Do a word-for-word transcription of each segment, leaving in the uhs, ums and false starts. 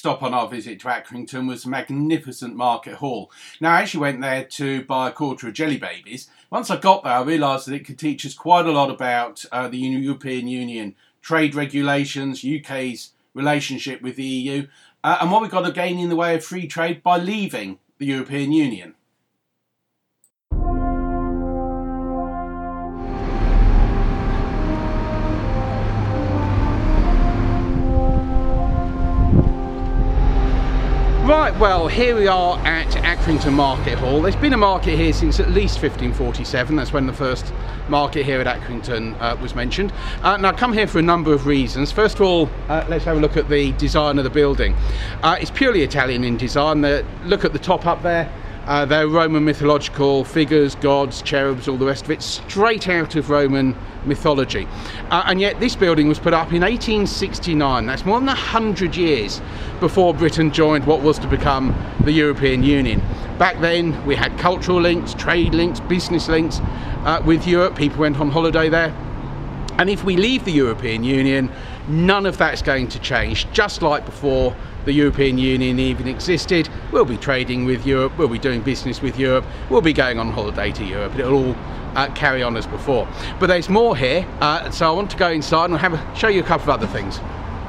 stop on our visit to Accrington was the magnificent Market Hall. Now, I actually went there to buy a quarter of Jelly Babies. Once I got there, I realised that it could teach us quite a lot about uh, the European Union, trade regulations, U K's relationship with the E U, uh, and what we've got to gain in the way of free trade by leaving the European Union. Right, well, here we are at Accrington Market Hall. There's been a market here since at least fifteen forty-seven. That's when the first market here at Accrington uh, was mentioned. Uh, now, I come here for a number of reasons. First of all, uh, let's have a look at the design of the building. Uh, it's purely Italian in design. The, look at the top up there. Uh, they're Roman mythological figures, gods, cherubs, all the rest of it, straight out of Roman mythology. Uh, and yet this building was put up in eighteen sixty-nine. That's more than a hundred years before Britain joined what was to become the European Union. Back then we had cultural links, trade links, business links uh, with Europe. People went on holiday there. And if we leave the European Union, none of that's going to change. Just like before the European Union even existed, we'll be trading with Europe, we'll be doing business with Europe, we'll be going on holiday to Europe. It'll all uh, carry on as before. But there's more here, uh, so I want to go inside and have a, show you a couple of other things.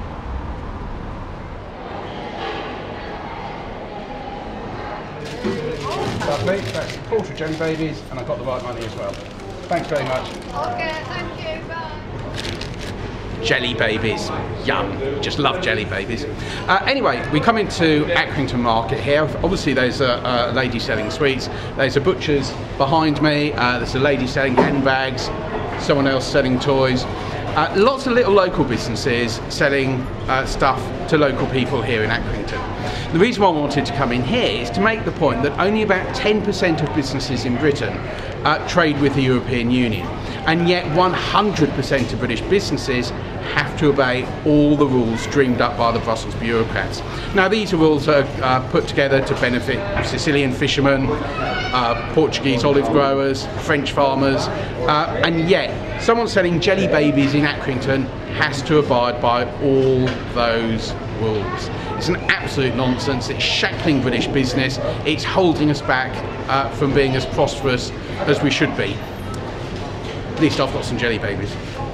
Lovely, that's a quarter of Jelly Babies, and I've got the right money as well. Thanks very much. Okay, thank you, bye. Jelly Babies, yum, just love Jelly Babies. Uh, anyway, we come into Accrington Market here. Obviously there's a, a lady selling sweets, there's a butcher's behind me, uh, there's a lady selling handbags, someone else selling toys. Uh, lots of little local businesses selling uh, stuff to local people here in Accrington. The reason why I wanted to come in here is to make the point that only about ten percent of businesses in Britain uh, trade with the European Union, and yet one hundred percent of British businesses have to obey all the rules dreamed up by the Brussels bureaucrats. Now, these are rules that are uh, put together to benefit Sicilian fishermen, uh, Portuguese olive growers, French farmers, uh, and yet someone selling Jelly Babies in Accrington has to abide by all those rules. It's an absolute nonsense. It's shackling British business. It's holding us back uh, from being as prosperous as we should be. At least I've got some Jelly Babies.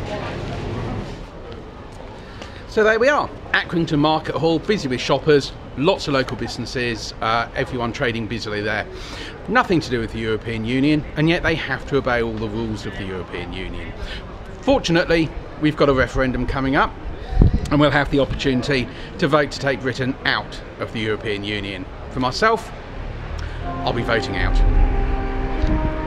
So there we are, Accrington Market Hall, busy with shoppers, lots of local businesses, uh, everyone trading busily there. Nothing to do with the European Union, and yet they have to obey all the rules of the European Union. Fortunately, we've got a referendum coming up, and we'll have the opportunity to vote to take Britain out of the European Union. For myself, I'll be voting out.